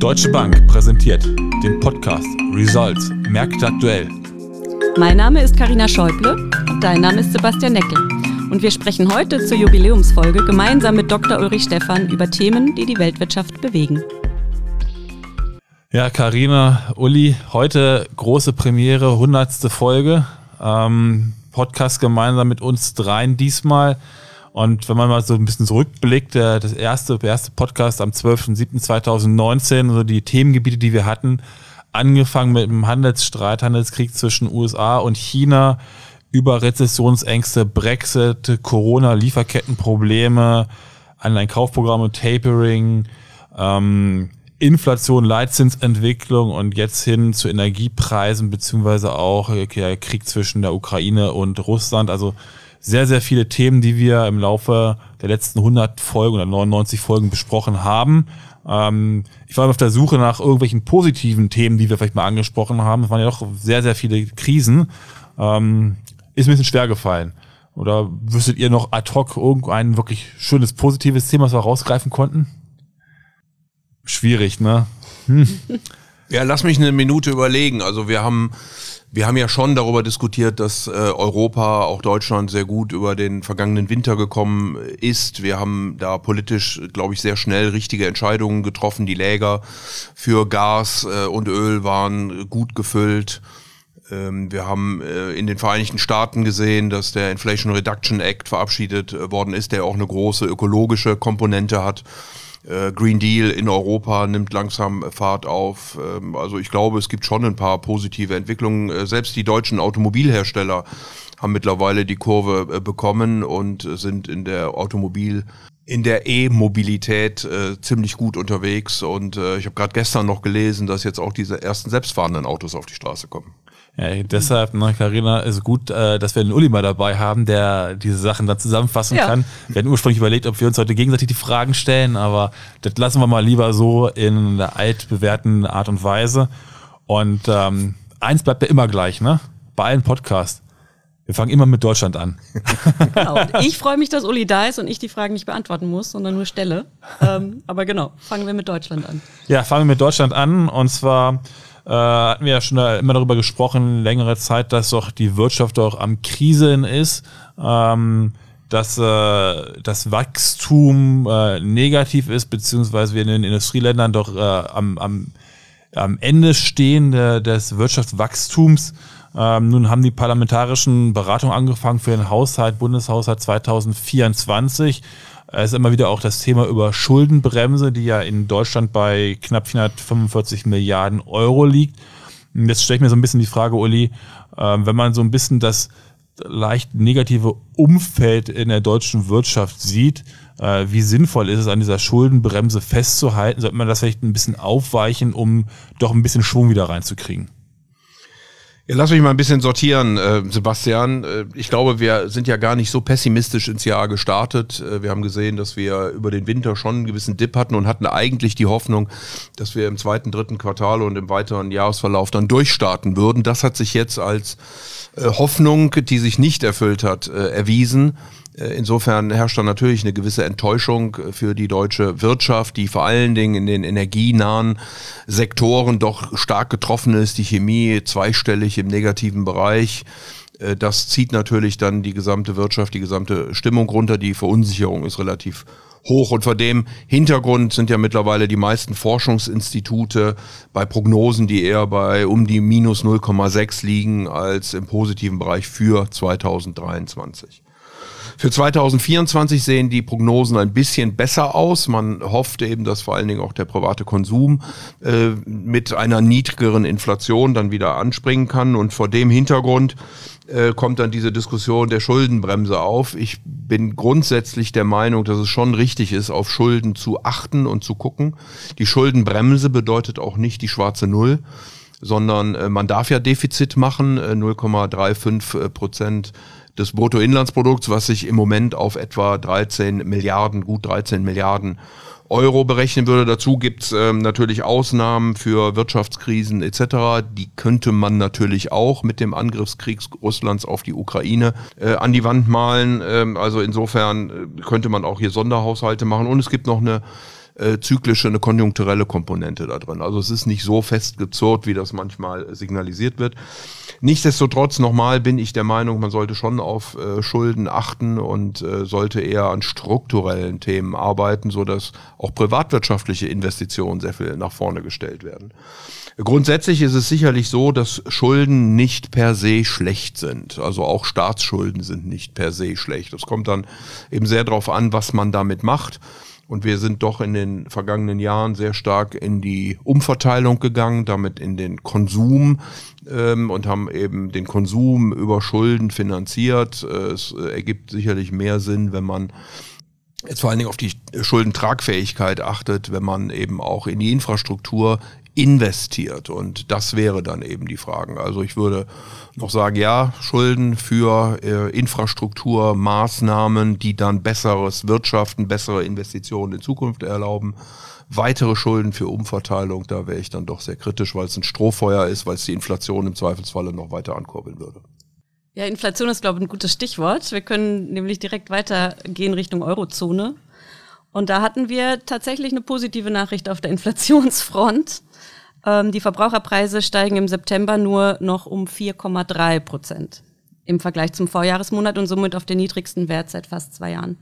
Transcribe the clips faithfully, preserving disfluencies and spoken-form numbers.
Deutsche Bank präsentiert den Podcast Results Märkte aktuell. Mein Name ist Carina Schäuble und dein Name ist Sebastian Neckel. Und wir sprechen heute zur Jubiläumsfolge gemeinsam mit Doktor Ulrich Stephan über Themen, die die Weltwirtschaft bewegen. Ja, Carina, Uli, heute große Premiere, hundertste Folge. Ähm, Podcast gemeinsam mit uns dreien diesmal. Und wenn man mal so ein bisschen zurückblickt, der, das erste, der erste Podcast am zwölften siebten zweitausendneunzehn, also die Themengebiete, die wir hatten, angefangen mit dem Handelsstreit, Handelskrieg zwischen U S A und China, über Rezessionsängste, Brexit, Corona, Lieferkettenprobleme, Anleihenkaufprogramme, Tapering, ähm, Inflation, Leitzinsentwicklung und jetzt hin zu Energiepreisen, beziehungsweise auch der Krieg zwischen der Ukraine und Russland. Also sehr, sehr viele Themen, die wir im Laufe der letzten hundert Folgen oder neunundneunzig Folgen besprochen haben. Ähm, ich war auf der Suche nach irgendwelchen positiven Themen, die wir vielleicht mal angesprochen haben. Es waren ja doch sehr, sehr viele Krisen. Ähm, ist mir ein bisschen schwer gefallen. Oder wüsstet ihr noch ad hoc irgendein wirklich schönes, positives Thema, was wir rausgreifen konnten? Schwierig, ne? Hm. Ja, lass mich eine Minute überlegen. Also wir haben wir haben ja schon darüber diskutiert, dass äh, Europa, auch Deutschland, sehr gut über den vergangenen Winter gekommen ist. Wir haben da politisch, glaube ich, sehr schnell richtige Entscheidungen getroffen. Die Läger für Gas äh, und Öl waren gut gefüllt. Ähm, wir haben äh, in den Vereinigten Staaten gesehen, dass der Inflation Reduction Act verabschiedet äh, worden ist, der auch eine große ökologische Komponente hat. Green Deal in Europa nimmt langsam Fahrt auf. Also ich glaube, es gibt schon ein paar positive Entwicklungen. Selbst die deutschen Automobilhersteller haben mittlerweile die Kurve bekommen und sind in der Automobil, in der E-Mobilität äh, ziemlich gut unterwegs. Und äh, ich habe gerade gestern noch gelesen, dass jetzt auch diese ersten selbstfahrenden Autos auf die Straße kommen. Ja, deshalb, ne, Carina, ist gut, äh, dass wir den Uli mal dabei haben, der diese Sachen dann zusammenfassen ja. kann. Wir hatten ursprünglich überlegt, ob wir uns heute gegenseitig die Fragen stellen, aber das lassen wir mal lieber so in der altbewährten Art und Weise. Und ähm, eins bleibt ja immer gleich, ne? Bei allen Podcasts. Wir fangen immer mit Deutschland an. Genau. Und ich freue mich, dass Uli da ist und ich die Fragen nicht beantworten muss, sondern nur stelle. Ähm, aber genau, fangen wir mit Deutschland an. Ja, fangen wir mit Deutschland an. Und zwar äh, hatten wir ja schon immer darüber gesprochen, längere Zeit, dass doch die Wirtschaft doch am Kriseln ist, ähm, dass äh, das Wachstum äh, negativ ist, beziehungsweise wir in den Industrieländern doch äh, am, am, am Ende stehen der, des Wirtschaftswachstums. Ähm, nun haben die parlamentarischen Beratungen angefangen für den Haushalt, Bundeshaushalt zweitausendvierundzwanzig. Es ist immer wieder auch das Thema über Schuldenbremse, die ja in Deutschland bei knapp vierhundertfünfundvierzig Milliarden Euro liegt. Und jetzt stelle ich mir so ein bisschen die Frage, Uli, äh, wenn man so ein bisschen das leicht negative Umfeld in der deutschen Wirtschaft sieht, äh, wie sinnvoll ist es, an dieser Schuldenbremse festzuhalten? Sollte man das vielleicht ein bisschen aufweichen, um doch ein bisschen Schwung wieder reinzukriegen? Ja, lass mich mal ein bisschen sortieren, äh, Sebastian. Äh, ich glaube, wir sind ja gar nicht so pessimistisch ins Jahr gestartet. Äh, wir haben gesehen, dass wir über den Winter schon einen gewissen Dip hatten und hatten eigentlich die Hoffnung, dass wir im zweiten, dritten Quartal und im weiteren Jahresverlauf dann durchstarten würden. Das hat sich jetzt als äh, Hoffnung, die sich nicht erfüllt hat, äh, erwiesen. Insofern herrscht da natürlich eine gewisse Enttäuschung für die deutsche Wirtschaft, die vor allen Dingen in den energienahen Sektoren doch stark getroffen ist. Die Chemie zweistellig im negativen Bereich. Das zieht natürlich dann die gesamte Wirtschaft, die gesamte Stimmung runter. Die Verunsicherung ist relativ hoch. Und vor dem Hintergrund sind ja mittlerweile die meisten Forschungsinstitute bei Prognosen, die eher bei um die minus null Komma sechs liegen, als im positiven Bereich für zweitausenddreiundzwanzig. Für zweitausendvierundzwanzig sehen die Prognosen ein bisschen besser aus. Man hofft eben, dass vor allen Dingen auch der private Konsum äh, mit einer niedrigeren Inflation dann wieder anspringen kann. Und vor dem Hintergrund äh, kommt dann diese Diskussion der Schuldenbremse auf. Ich bin grundsätzlich der Meinung, dass es schon richtig ist, auf Schulden zu achten und zu gucken. Die Schuldenbremse bedeutet auch nicht die schwarze Null, sondern äh, man darf ja Defizit machen, äh, null Komma fünfunddreißig Prozent des Bruttoinlandsprodukts, was sich im Moment auf etwa dreizehn Milliarden, gut dreizehn Milliarden Euro berechnen würde. Dazu gibt's ähm, natürlich Ausnahmen für Wirtschaftskrisen et cetera. Die könnte man natürlich auch mit dem Angriffskrieg Russlands auf die Ukraine äh, an die Wand malen. Ähm, also insofern äh, könnte man auch hier Sonderhaushalte machen. Und es gibt noch eine äh, zyklische, eine konjunkturelle Komponente da drin. Also es ist nicht so festgezurrt, wie das manchmal signalisiert wird. Nichtsdestotrotz nochmal bin ich der Meinung, man sollte schon auf äh, Schulden achten und äh, sollte eher an strukturellen Themen arbeiten, sodass auch privatwirtschaftliche Investitionen sehr viel nach vorne gestellt werden. Grundsätzlich ist es sicherlich so, dass Schulden nicht per se schlecht sind. Also auch Staatsschulden sind nicht per se schlecht. Es kommt dann eben sehr darauf an, was man damit macht. Und wir sind doch in den vergangenen Jahren sehr stark in die Umverteilung gegangen, damit in den Konsum ähm, und haben eben den Konsum über Schulden finanziert. Es ergibt sicherlich mehr Sinn, wenn man jetzt vor allen Dingen auf die Schuldentragfähigkeit achtet, wenn man eben auch in die Infrastruktur investiert. Und das wäre dann eben die Frage. Also ich würde noch sagen, ja, Schulden für äh, Infrastrukturmaßnahmen, die dann besseres Wirtschaften, bessere Investitionen in Zukunft erlauben. Weitere Schulden für Umverteilung, da wäre ich dann doch sehr kritisch, weil es ein Strohfeuer ist, weil es die Inflation im Zweifelsfalle noch weiter ankurbeln würde. Ja, Inflation ist, glaube ich, ein gutes Stichwort. Wir können nämlich direkt weitergehen Richtung Eurozone. Und da hatten wir tatsächlich eine positive Nachricht auf der Inflationsfront. Ähm, die Verbraucherpreise steigen im September nur noch um vier Komma drei Prozent im Vergleich zum Vorjahresmonat und somit auf den niedrigsten Wert seit fast zwei Jahren.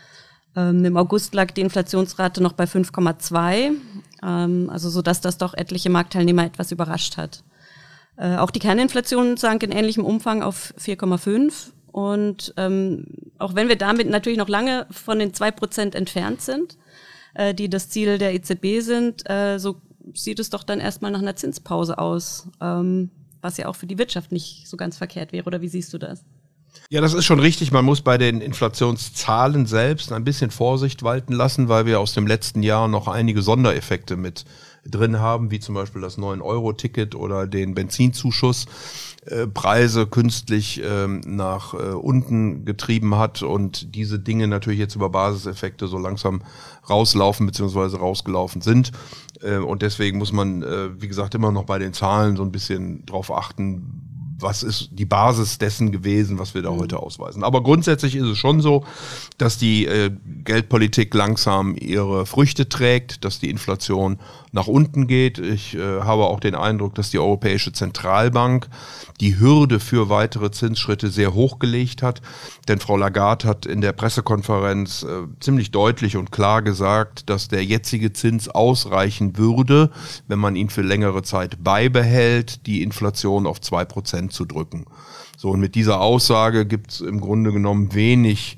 Ähm, Im August lag die Inflationsrate noch bei fünf Komma zwei, ähm, also so dass das doch etliche Marktteilnehmer etwas überrascht hat. Äh, auch die Kerninflation sank in ähnlichem Umfang auf vier Komma fünf. Und ähm, auch wenn wir damit natürlich noch lange von den zwei Prozent entfernt sind, äh, die das Ziel der E Z B sind, äh, so sieht es doch dann erstmal nach einer Zinspause aus, ähm, was ja auch für die Wirtschaft nicht so ganz verkehrt wäre. Oder wie siehst du das? Ja, das ist schon richtig. Man muss bei den Inflationszahlen selbst ein bisschen Vorsicht walten lassen, weil wir aus dem letzten Jahr noch einige Sondereffekte mit drin haben, wie zum Beispiel das neun Euro Ticket oder den Benzinzuschuss, äh, Preise künstlich ähm, nach äh, unten getrieben hat und diese Dinge natürlich jetzt über Basiseffekte so langsam rauslaufen bzw. rausgelaufen sind. Äh, und deswegen muss man, äh, wie gesagt, immer noch bei den Zahlen so ein bisschen drauf achten, was ist die Basis dessen gewesen, was wir da heute ausweisen. Aber grundsätzlich ist es schon so, dass die äh, Geldpolitik langsam ihre Früchte trägt, dass die Inflation nach unten geht. Ich äh, habe auch den Eindruck, dass die Europäische Zentralbank die Hürde für weitere Zinsschritte sehr hochgelegt hat. Denn Frau Lagarde hat in der Pressekonferenz äh, ziemlich deutlich und klar gesagt, dass der jetzige Zins ausreichen würde, wenn man ihn für längere Zeit beibehält, die Inflation auf zwei Prozent zu drücken. So, und mit dieser Aussage gibt es im Grunde genommen wenig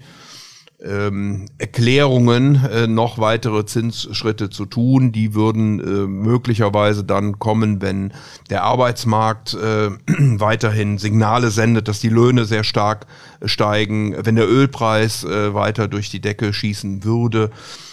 ähm, Erklärungen, äh, noch weitere Zinsschritte zu tun. Die würden äh, möglicherweise dann kommen, wenn der Arbeitsmarkt äh, weiterhin Signale sendet, dass die Löhne sehr stark äh, steigen, wenn der Ölpreis äh, weiter durch die Decke schießen würde.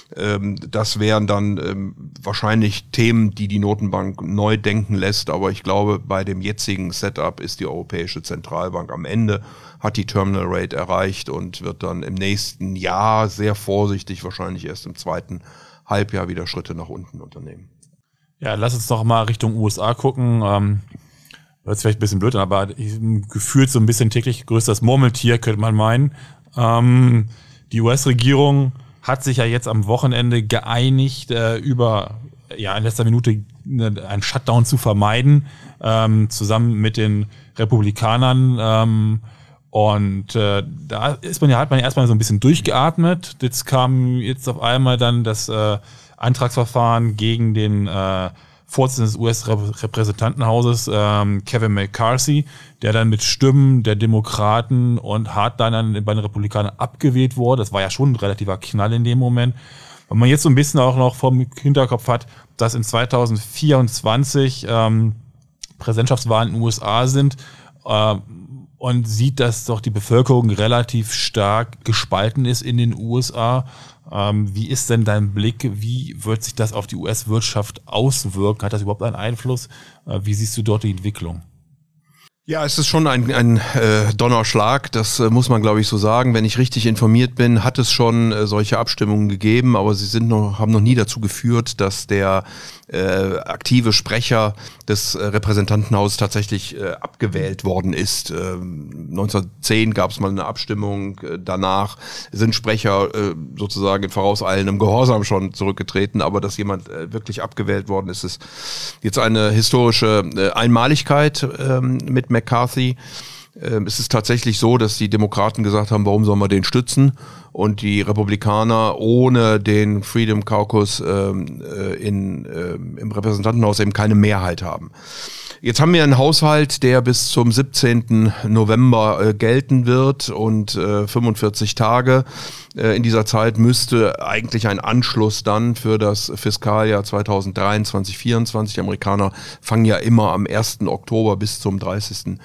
Das wären dann ähm, wahrscheinlich Themen, die die Notenbank neu denken lässt. Aber ich glaube, bei dem jetzigen Setup ist die Europäische Zentralbank am Ende, hat die Terminal Rate erreicht und wird dann im nächsten Jahr sehr vorsichtig, wahrscheinlich erst im zweiten Halbjahr wieder Schritte nach unten unternehmen. Ja, lass uns doch mal Richtung U S A gucken. Ähm, hört sich vielleicht ein bisschen blöd an, aber gefühlt so ein bisschen täglich größtes Murmeltier, könnte man meinen. Ähm, die U S-Regierung hat sich ja jetzt am Wochenende geeinigt, äh, über ja in letzter Minute einen Shutdown zu vermeiden, ähm, zusammen mit den Republikanern. Ähm, und äh, da ist man ja, hat man ja erstmal so ein bisschen durchgeatmet. Jetzt kam jetzt auf einmal dann das äh, Antragsverfahren gegen den äh, Vorsitzenden des U S-Repräsentantenhauses, ähm, Kevin McCarthy, der dann mit Stimmen der Demokraten und hart dann bei den Republikanern abgewählt wurde. Das war ja schon ein relativer Knall in dem Moment. Wenn man jetzt so ein bisschen auch noch vom Hinterkopf hat, dass in zwanzig vierundzwanzig ähm, Präsidentschaftswahlen in den U S A sind äh, und sieht, dass doch die Bevölkerung relativ stark gespalten ist in den U S A. Ähm, wie ist denn dein Blick? Wie wird sich das auf die U S-Wirtschaft auswirken? Hat das überhaupt einen Einfluss? Äh, wie siehst du dort die Entwicklung? Ja, es ist schon ein, ein äh, Donnerschlag, das äh, muss man, glaube ich, so sagen. Wenn ich richtig informiert bin, hat es schon äh, solche Abstimmungen gegeben, aber sie sind noch, haben noch nie dazu geführt, dass der äh, aktive Sprecher des äh, Repräsentantenhauses tatsächlich äh, abgewählt worden ist. Ähm, neunzehnhundertzehn gab es mal eine Abstimmung, äh, danach sind Sprecher äh, sozusagen in vorauseilendem Gehorsam schon zurückgetreten, aber dass jemand äh, wirklich abgewählt worden ist, ist jetzt eine historische äh, Einmaligkeit äh, mit McCarthy. Ähm, es ist tatsächlich so, dass die Demokraten gesagt haben, warum sollen wir den stützen? Und die Republikaner ohne den Freedom Caucus ähm, äh, in, äh, im Repräsentantenhaus eben keine Mehrheit haben. Jetzt haben wir einen Haushalt, der bis zum siebzehnten November äh, gelten wird und äh, fünfundvierzig Tage. Äh, in dieser Zeit müsste eigentlich ein Anschluss dann für das Fiskaljahr zweitausenddreiundzwanzig vierundzwanzig. Die Amerikaner fangen ja immer am ersten Oktober bis zum dreißigsten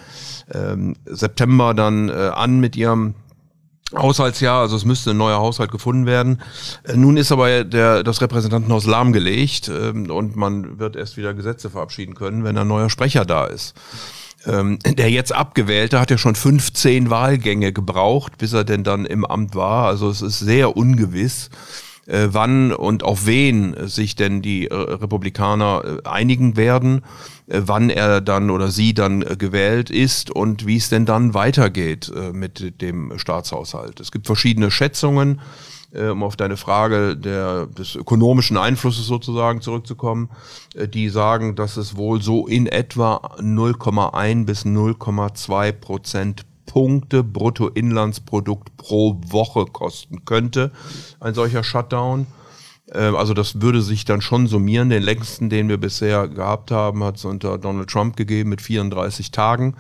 September dann äh, an mit ihrem Haushaltsjahr, also es müsste ein neuer Haushalt gefunden werden. Äh, nun ist aber der, das Repräsentantenhaus lahmgelegt äh, und man wird erst wieder Gesetze verabschieden können, wenn ein neuer Sprecher da ist. Ähm, der jetzt Abgewählte hat ja schon fünfzehn Wahlgänge gebraucht, bis er denn dann im Amt war. Also es ist sehr ungewiss, äh, wann und auf wen sich denn die äh, Republikaner äh, einigen werden, äh, wann er dann oder sie dann äh, gewählt ist und wie es denn dann weitergeht äh, mit dem Staatshaushalt. Es gibt verschiedene Schätzungen, äh, um auf deine Frage der, des ökonomischen Einflusses sozusagen zurückzukommen, äh, die sagen, dass es wohl so in etwa null Komma eins bis null Komma zwei Prozent Punkte Bruttoinlandsprodukt pro Woche kosten könnte, ein solcher Shutdown. Also das würde sich dann schon summieren. Den längsten, den wir bisher gehabt haben, hat es unter Donald Trump gegeben mit vierunddreißig Tagen,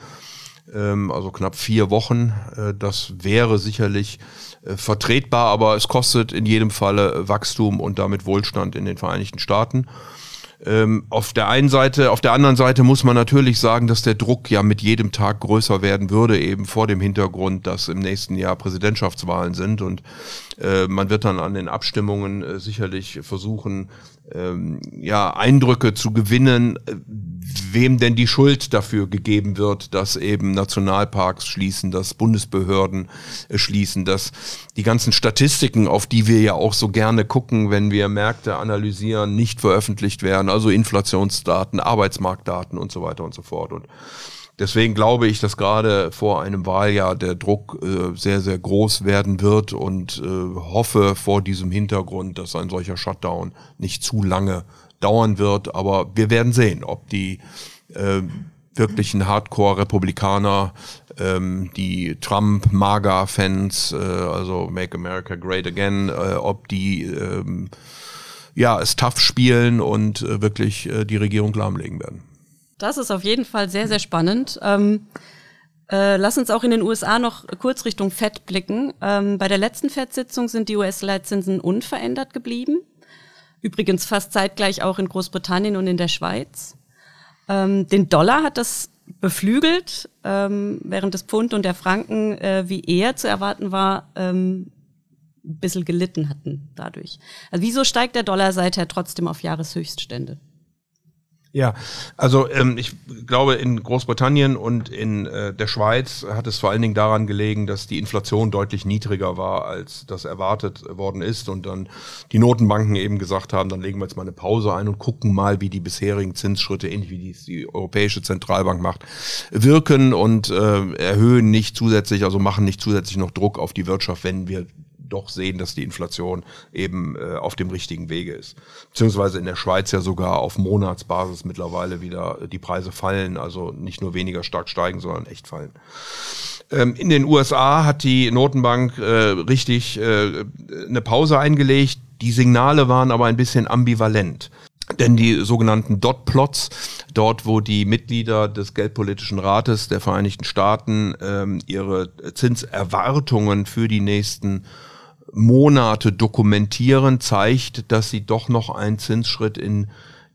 also knapp vier Wochen. Das wäre sicherlich vertretbar, aber es kostet in jedem Falle Wachstum und damit Wohlstand in den Vereinigten Staaten. Ähm, auf der einen Seite, auf der anderen Seite muss man natürlich sagen, dass der Druck ja mit jedem Tag größer werden würde, eben vor dem Hintergrund, dass im nächsten Jahr Präsidentschaftswahlen sind und äh, man wird dann an den Abstimmungen äh, sicherlich versuchen, ähm, ja, Eindrücke zu gewinnen, äh, wem denn die Schuld dafür gegeben wird, dass eben Nationalparks schließen, dass Bundesbehörden äh, schließen, dass die ganzen Statistiken, auf die wir ja auch so gerne gucken, wenn wir Märkte analysieren, nicht veröffentlicht werden, also Inflationsdaten, Arbeitsmarktdaten und so weiter und so fort. Und deswegen glaube ich, dass gerade vor einem Wahljahr der Druck äh, sehr, sehr groß werden wird und äh, hoffe vor diesem Hintergrund, dass ein solcher Shutdown nicht zu lange dauern wird. Aber wir werden sehen, ob die äh, wirklichen Hardcore-Republikaner, ähm, die Trump-MAGA-Fans, äh, also Make America Great Again, äh, ob die ähm, ja es tough spielen und äh, wirklich äh, die Regierung lahmlegen werden. Das ist auf jeden Fall sehr, sehr spannend. Ähm, äh, lass uns auch in den U S A noch kurz Richtung Fed blicken. Ähm, bei der letzten Fed-Sitzung sind die U S-Leitzinsen unverändert geblieben. Übrigens fast zeitgleich auch in Großbritannien und in der Schweiz. Ähm, den Dollar hat das beflügelt, ähm, während des Pfund und der Franken, äh, wie eher zu erwarten war, ähm, ein bisschen gelitten hatten dadurch. Also wieso steigt der Dollar seither trotzdem auf Jahreshöchststände? Ja, also ähm, ich glaube, in Großbritannien und in äh, der Schweiz hat es vor allen Dingen daran gelegen, dass die Inflation deutlich niedriger war, als das erwartet worden ist und dann die Notenbanken eben gesagt haben, dann legen wir jetzt mal eine Pause ein und gucken mal, wie die bisherigen Zinsschritte, ähnlich wie die, die Europäische Zentralbank macht, wirken und äh, erhöhen nicht zusätzlich, also machen nicht zusätzlich noch Druck auf die Wirtschaft, wenn wir doch sehen, dass die Inflation eben äh, auf dem richtigen Wege ist. Beziehungsweise in der Schweiz ja sogar auf Monatsbasis mittlerweile wieder die Preise fallen, also nicht nur weniger stark steigen, sondern echt fallen. Ähm, in den U S A hat die Notenbank äh, richtig äh, eine Pause eingelegt. Die Signale waren aber ein bisschen ambivalent. Denn die sogenannten Dot-Plots, dort wo die Mitglieder des Geldpolitischen Rates der Vereinigten Staaten ähm, ihre Zinserwartungen für die nächsten Monate dokumentieren, zeigt, dass sie doch noch einen Zinsschritt in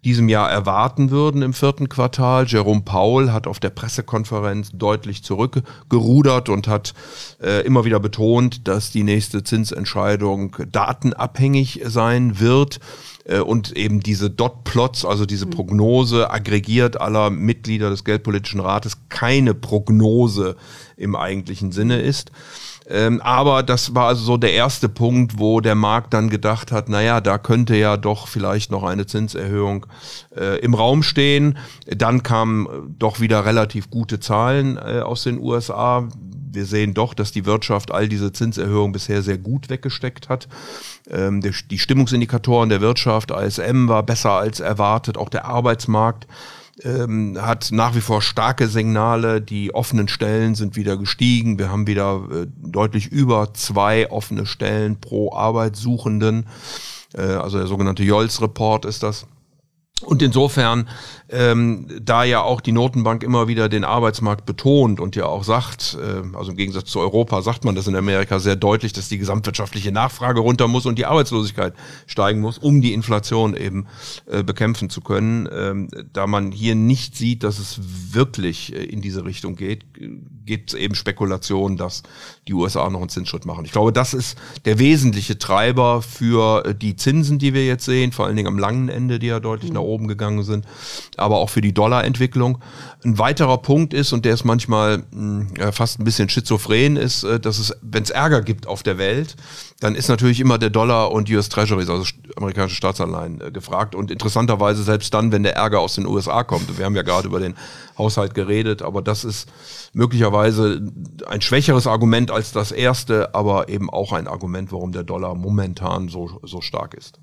diesem Jahr erwarten würden im vierten Quartal. Jerome Powell hat auf der Pressekonferenz deutlich zurückgerudert und hat äh, immer wieder betont, dass die nächste Zinsentscheidung datenabhängig sein wird. Und eben diese Dot-Plots, also diese Prognose aggregiert aller Mitglieder des Geldpolitischen Rates, keine Prognose im eigentlichen Sinne ist. Ähm, aber das war also so der erste Punkt, wo der Markt dann gedacht hat, naja, da könnte ja doch vielleicht noch eine Zinserhöhung äh, im Raum stehen. Dann kamen doch wieder relativ gute Zahlen äh, aus den U S A. Wir sehen doch, dass die Wirtschaft all diese Zinserhöhungen bisher sehr gut weggesteckt hat. Ähm, der, die Stimmungsindikatoren der Wirtschaft, I S M, war besser als erwartet. Auch der Arbeitsmarkt ähm, hat nach wie vor starke Signale. Die offenen Stellen sind wieder gestiegen. Wir haben wieder äh, deutlich über zwei offene Stellen pro Arbeitssuchenden. Äh, also der sogenannte Jolls-Report ist das. Und insofern, ähm, da ja auch die Notenbank immer wieder den Arbeitsmarkt betont und ja auch sagt, äh, also im Gegensatz zu Europa sagt man das in Amerika sehr deutlich, dass die gesamtwirtschaftliche Nachfrage runter muss und die Arbeitslosigkeit steigen muss, um die Inflation eben äh, bekämpfen zu können. Ähm, da man hier nicht sieht, dass es wirklich äh, in diese Richtung geht, gibt es eben Spekulationen, dass die U S A noch einen Zinsschritt machen. Ich glaube, das ist der wesentliche Treiber für äh, die Zinsen, die wir jetzt sehen, vor allen Dingen am langen Ende, die ja deutlich mhm. nach oben gegangen sind, aber auch für die Dollarentwicklung. Ein weiterer Punkt ist, und der ist manchmal mh, fast ein bisschen schizophren, ist, äh, dass es, wenn es Ärger gibt auf der Welt, dann ist natürlich immer der Dollar und U S Treasuries, also amerikanische Staatsanleihen, äh, gefragt. Und interessanterweise selbst dann, wenn der Ärger aus den U S A kommt. Wir haben ja gerade über den Haushalt geredet, aber das ist möglicherweise ein schwächeres Argument als das erste, aber eben auch ein Argument, warum der Dollar momentan so, so stark ist.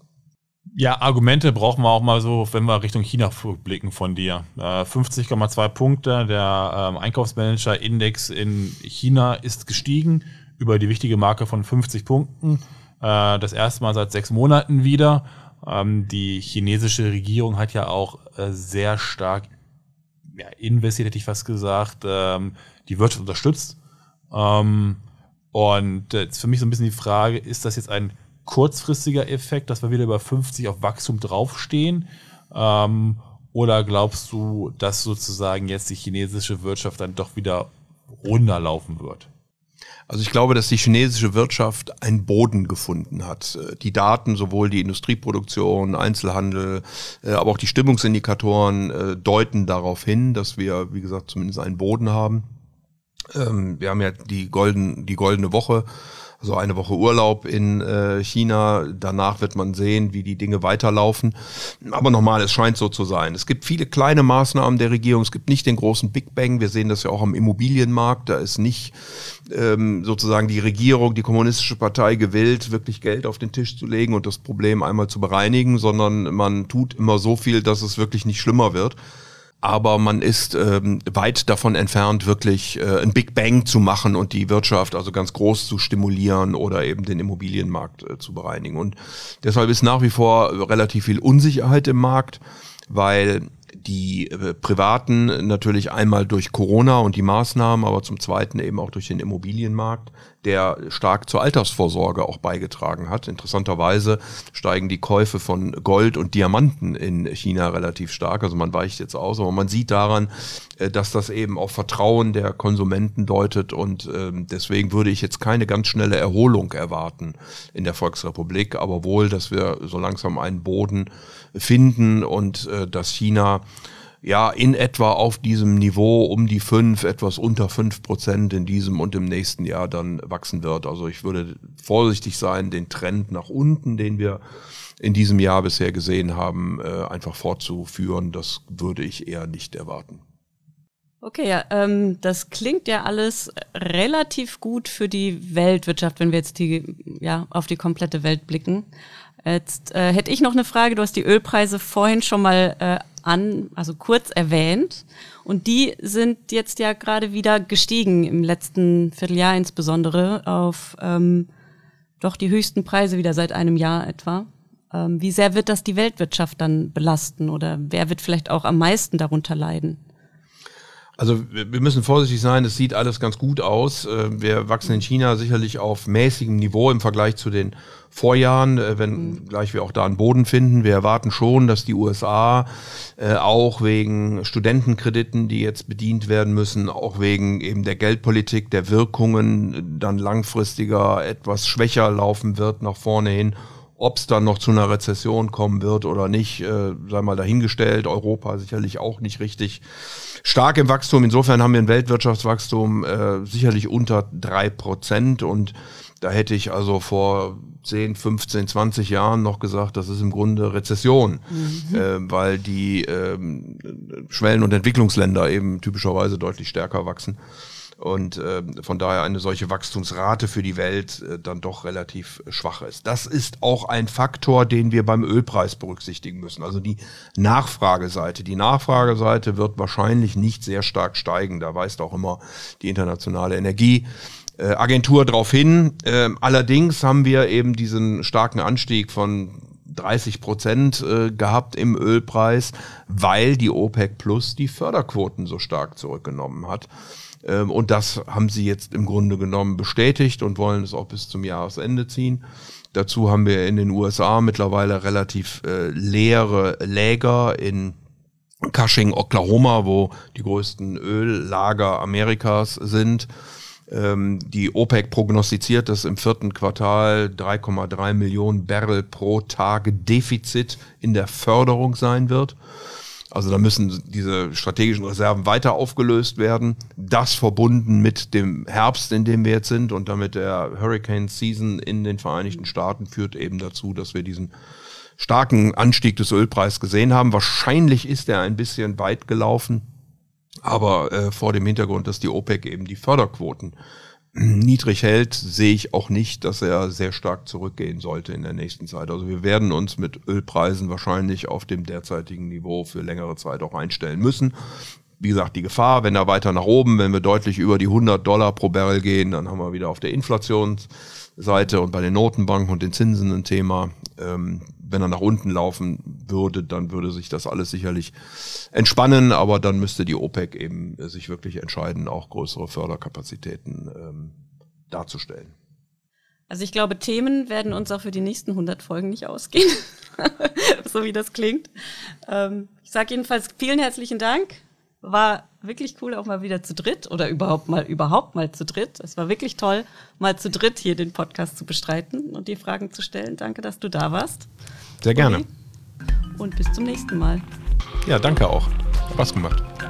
Ja, Argumente brauchen wir auch mal so, wenn wir Richtung China blicken von dir. Äh, fünfzig Komma zwei Punkte, der ähm, Einkaufsmanager-Index in China ist gestiegen über die wichtige Marke von fünfzig Punkten. Äh, das erste Mal seit sechs Monaten wieder. Ähm, die chinesische Regierung hat ja auch äh, sehr stark ja, investiert, hätte ich fast gesagt, ähm, die Wirtschaft unterstützt. Ähm, und jetzt für mich so ein bisschen die Frage, ist das jetzt ein kurzfristiger Effekt, dass wir wieder über fünfzig auf Wachstum draufstehen? Ähm, oder glaubst du, dass sozusagen jetzt die chinesische Wirtschaft dann doch wieder runterlaufen wird? Also ich glaube, dass die chinesische Wirtschaft einen Boden gefunden hat. Die Daten, sowohl die Industrieproduktion, Einzelhandel, aber auch die Stimmungsindikatoren deuten darauf hin, dass wir, wie gesagt, zumindest einen Boden haben. Wir haben ja die, golden, die goldene Woche, also eine Woche Urlaub in äh, China. Danach wird man sehen, wie die Dinge weiterlaufen. Aber nochmal, es scheint so zu sein. Es gibt viele kleine Maßnahmen der Regierung. Es gibt nicht den großen Big Bang. Wir sehen das ja auch am Immobilienmarkt. Da ist nicht ähm, sozusagen die Regierung, die kommunistische Partei gewillt, wirklich Geld auf den Tisch zu legen und das Problem einmal zu bereinigen, sondern man tut immer so viel, dass es wirklich nicht schlimmer wird. Aber man ist ähm, weit davon entfernt, wirklich äh, ein Big Bang zu machen und die Wirtschaft also ganz groß zu stimulieren oder eben den Immobilienmarkt äh, zu bereinigen. Und deshalb ist nach wie vor relativ viel Unsicherheit im Markt, weil die äh, Privaten natürlich einmal durch Corona und die Maßnahmen, aber zum Zweiten eben auch durch den Immobilienmarkt, der stark zur Altersvorsorge auch beigetragen hat. Interessanterweise steigen die Käufe von Gold und Diamanten in China relativ stark. Also man weicht jetzt aus, aber man sieht daran, dass das eben auf Vertrauen der Konsumenten deutet und äh, deswegen würde ich jetzt keine ganz schnelle Erholung erwarten in der Volksrepublik, aber wohl, dass wir so langsam einen Boden finden und äh, dass China ja in etwa auf diesem Niveau um die fünf, etwas unter fünf Prozent in diesem und im nächsten Jahr dann wachsen wird. Also ich würde vorsichtig sein, den Trend nach unten, den wir in diesem Jahr bisher gesehen haben, äh, einfach fortzuführen. Das würde ich eher nicht erwarten. Okay, ja, ähm, das klingt ja alles relativ gut für die Weltwirtschaft, wenn wir jetzt die, ja, auf die komplette Welt blicken. Jetzt äh, hätte ich noch eine Frage. Du hast die Ölpreise vorhin schon mal äh, an, also kurz erwähnt. Und die sind jetzt ja gerade wieder gestiegen, im letzten Vierteljahr insbesondere, auf ähm, doch die höchsten Preise wieder seit einem Jahr etwa. Ähm, wie sehr wird das die Weltwirtschaft dann belasten oder wer wird vielleicht auch am meisten darunter leiden? Also wir müssen vorsichtig sein, es sieht alles ganz gut aus. Wir wachsen in China sicherlich auf mäßigem Niveau im Vergleich zu den Vorjahren, wenn gleich wir auch da einen Boden finden. Wir erwarten schon, dass die U S A äh, auch wegen Studentenkrediten, die jetzt bedient werden müssen, auch wegen eben der Geldpolitik, der Wirkungen dann langfristiger etwas schwächer laufen wird nach vorne hin. Ob es dann noch zu einer Rezession kommen wird oder nicht, äh, sei mal dahingestellt. Europa sicherlich auch nicht richtig stark im Wachstum. Insofern haben wir ein Weltwirtschaftswachstum äh, sicherlich unter drei Prozent. Und da hätte ich also vor zehn, fünfzehn, zwanzig Jahren noch gesagt, das ist im Grunde Rezession, mhm. äh, weil die äh, Schwellen- und Entwicklungsländer eben typischerweise deutlich stärker wachsen. Und äh, von daher eine solche Wachstumsrate für die Welt äh, dann doch relativ schwach ist. Das ist auch ein Faktor, den wir beim Ölpreis berücksichtigen müssen. Also die Nachfrageseite. Die Nachfrageseite wird wahrscheinlich nicht sehr stark steigen. Da weist auch immer die internationale Energieagentur drauf hin. Äh, allerdings haben wir eben diesen starken Anstieg von dreißig Prozent äh, gehabt im Ölpreis, weil die OPEC Plus die Förderquoten so stark zurückgenommen hat. Und das haben sie jetzt im Grunde genommen bestätigt und wollen es auch bis zum Jahresende ziehen. Dazu haben wir in den U S A mittlerweile relativ äh, leere Läger in Cushing, Oklahoma, wo die größten Öllager Amerikas sind. Ähm, die OPEC prognostiziert, dass im vierten Quartal drei Komma drei Millionen Barrel pro Tag Defizit in der Förderung sein wird. Also da müssen diese strategischen Reserven weiter aufgelöst werden. Das verbunden mit dem Herbst, in dem wir jetzt sind und damit der Hurricane Season in den Vereinigten Staaten führt eben dazu, dass wir diesen starken Anstieg des Ölpreises gesehen haben. Wahrscheinlich ist er ein bisschen weit gelaufen, aber äh, vor dem Hintergrund, dass die OPEC eben die Förderquoten niedrig hält, sehe ich auch nicht, dass er sehr stark zurückgehen sollte in der nächsten Zeit. Also wir werden uns mit Ölpreisen wahrscheinlich auf dem derzeitigen Niveau für längere Zeit auch einstellen müssen. Wie gesagt, die Gefahr, wenn er weiter nach oben, wenn wir deutlich über die hundert Dollar pro Barrel gehen, dann haben wir wieder auf der Inflationsseite und bei den Notenbanken und den Zinsen ein Thema. Ähm, wenn er nach unten laufen würde, dann würde sich das alles sicherlich entspannen, aber dann müsste die OPEC eben sich wirklich entscheiden, auch größere Förderkapazitäten ähm, darzustellen. Also ich glaube, Themen werden uns auch für die nächsten hundert Folgen nicht ausgehen, so wie das klingt. Ähm, ich sage jedenfalls vielen herzlichen Dank. War wirklich cool, auch mal wieder zu dritt oder überhaupt mal überhaupt mal zu dritt. Es war wirklich toll, mal zu dritt hier den Podcast zu bestreiten und die Fragen zu stellen. Danke, dass du da warst. Sehr gerne. Und bis zum nächsten Mal. Ja, danke auch. Spaß gemacht.